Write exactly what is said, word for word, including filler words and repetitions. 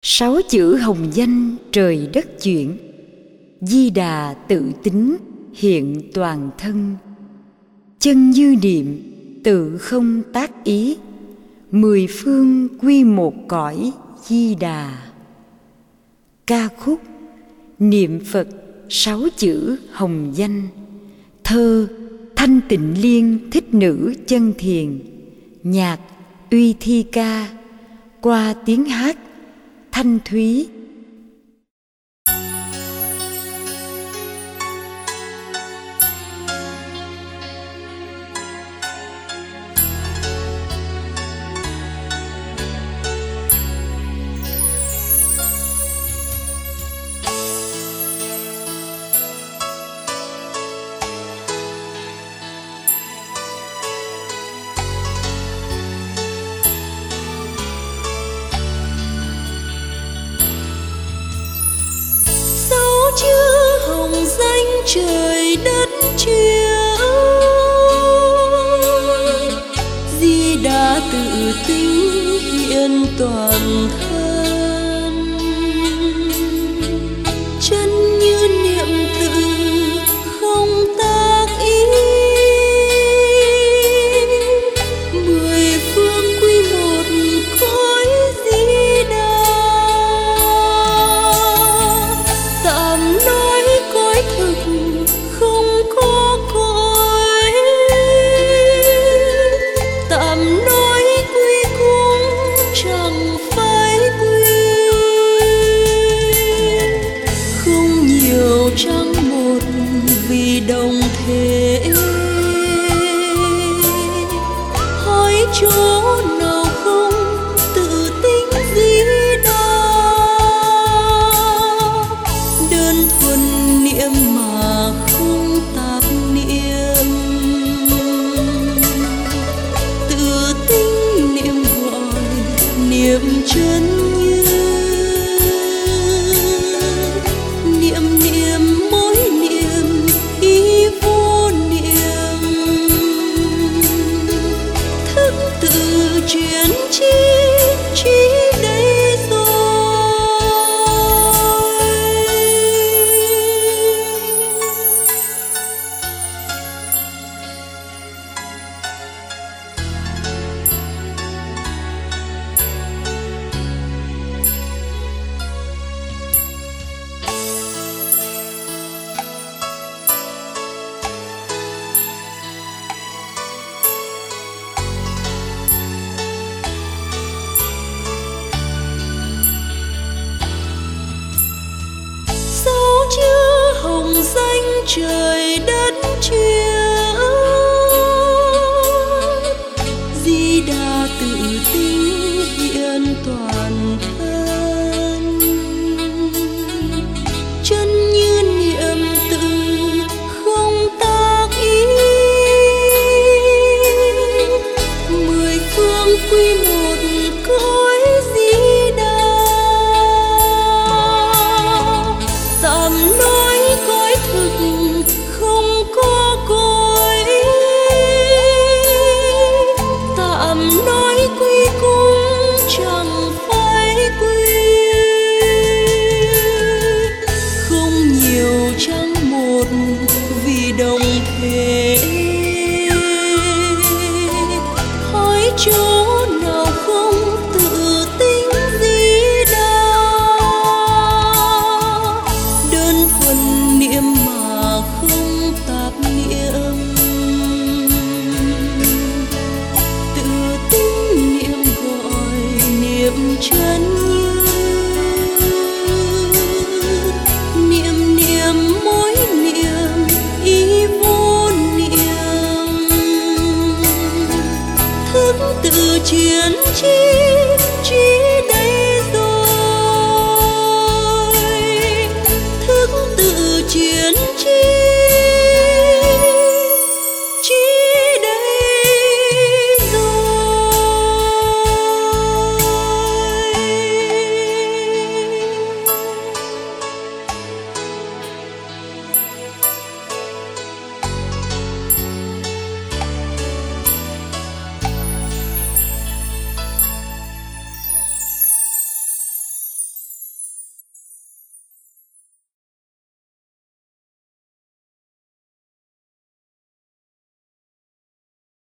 Sáu chữ hồng danh trời đất chuyển, Di Đà tự tính hiện toàn thân. Chân như niệm tự không tác ý, Mười phương quy một cõi Di Đà. Ca khúc niệm Phật sáu chữ hồng danh. Thơ Thanh Tịnh Liên Thích Nữ Chân Thiền. Nhạc Uy Thi Ca. Qua tiếng hát Thanh Thúy. Chữ hồng danh trời đất chuyển, Di Đà tự tính hiện toàn thân. Chân như niệm tự không tác ý, mười phương quy một cõi Di Đà. Tạm nói cõi thực không có cõi, tạm nói quy cũng chẳng phải quy. Không nhiều chẳng một vì đồng thể, hỏi chỗ nào không tự tính Di Đà. Đơn thuần niệm mà không tạp niệm, tự tính niệm gọi niệm chân như. Niệm niệm mỗi niệm ý vô niệm, thức tự chuyển chi chi đây rồi. Chữ hồng danh trời đất chuyển, Di Đà tự tính hiện toàn thân. Chân như niệm tự không tác ý, mười phương quy một cõi Di Đà. Tạm nói cõi thực không có cõi, tạm nói quy cũng chẳng phải quy. Không nhiều chẳng một vì đồng thể, hỏi chỗ nào không tự tính Di Đà. Đơn thuần niệm mà không tạp niệm, tự tính niệm gọi niệm chân như. Niệm niệm mỗi niệm ý vô niệm, thức tự chuyển chi